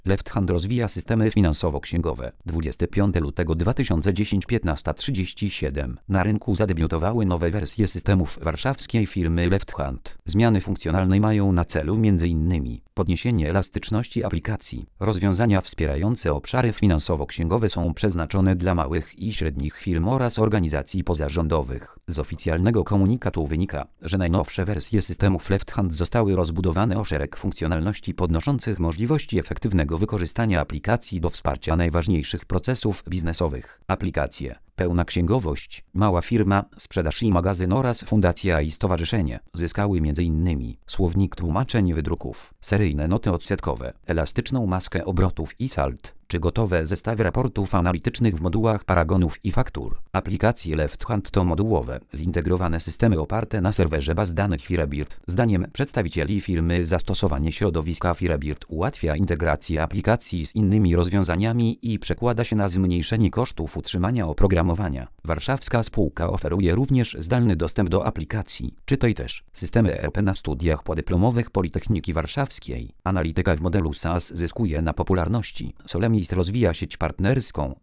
Left Hand rozwija systemy finansowo-księgowe. 25 lutego 2010 15:37. Na rynku zadebiutowały nowe wersje systemów warszawskiej firmy Left Hand. Zmiany funkcjonalne mają na celu m.in. podniesienie elastyczności aplikacji. Rozwiązania wspierające obszary finansowo-księgowe są przeznaczone dla małych i średnich firm oraz organizacji pozarządowych. Z oficjalnego komunikatu wynika, że najnowsze wersje systemów Left Hand zostały rozbudowane o szereg funkcjonalności podnoszących możliwości efektywnego wykorzystania aplikacji do wsparcia najważniejszych procesów biznesowych. Aplikacje, pełna księgowość, mała firma, sprzedaż i magazyn oraz fundacja i stowarzyszenie zyskały m.in. słownik tłumaczeń wydruków, seryjne noty odsetkowe, elastyczną maskę obrotów i sald, czy gotowe zestawy raportów analitycznych w modułach paragonów i faktur. Aplikacje Left Hand to modułowe, zintegrowane systemy oparte na serwerze baz danych Firebird. Zdaniem przedstawicieli firmy zastosowanie środowiska Firebird ułatwia integrację aplikacji z innymi rozwiązaniami i przekłada się na zmniejszenie kosztów utrzymania oprogramowania. Warszawska spółka oferuje również zdalny dostęp do aplikacji, czytaj też systemy ERP na studiach podyplomowych Politechniki Warszawskiej. Analityka w modelu SaaS zyskuje na popularności. Solemnist rozwija sieć partnerską,